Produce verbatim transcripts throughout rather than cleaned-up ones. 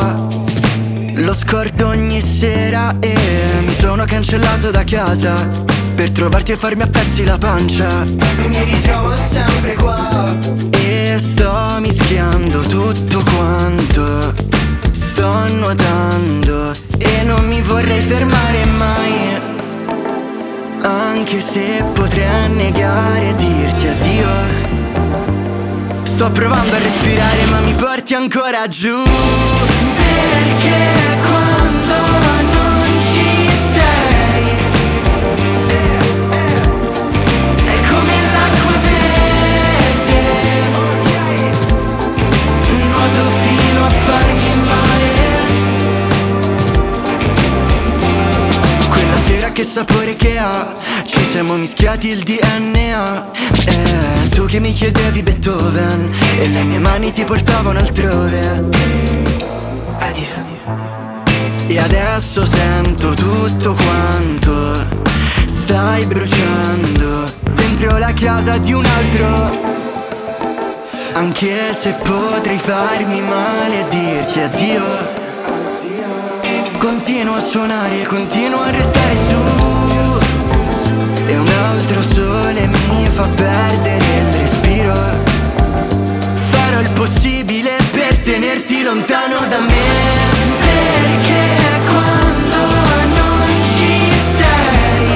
fa. Lo scordo ogni sera e mi sono cancellato da casa per trovarti e farmi a pezzi la pancia. Mi ritrovo sempre qua e sto mischiando tutto quanto. Sto nuotando e non mi vorrei fermare mai, anche se potrei annegare e dirti addio. Sto provando a respirare ma mi porti ancora giù. Perché quando non ci sei è come l'acqua verde, nuoto fino a farmi male. Quella sera che sapore che ha, ci siamo mischiati il D N A. Eh, tu che mi chiedevi Beethoven e le mie mani ti portavano altrove. E adesso sento tutto quanto stai bruciando dentro la casa di un altro. Anche se potrei farmi male e dirti addio, continuo a suonare e continuo a restare su. E un altro sole mi fa perdere il respiro. Farò il possibile per tenerti lontano da me. Perché quando non ci sei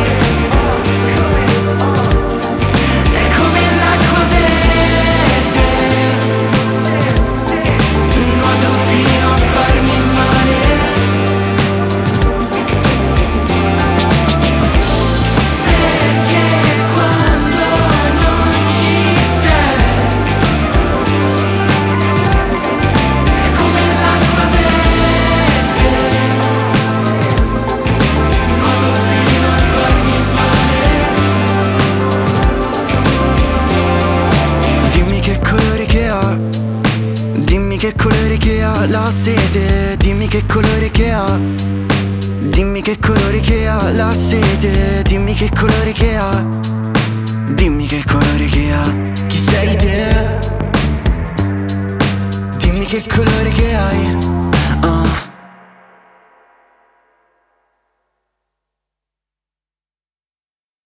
è come l'acqua verde, nuoto fino a farmi male. Perché quando non ci sei è come l'acqua verde, nuoto fino a farmi male. Dimmi che colore che ha, dimmi che colore che ha la sete, dimmi che colore che ha, dimmi che colore che ha la sete, dimmi che colore che ha, dimmi che colore che ha, chi sei te? Dimmi che colore che hai.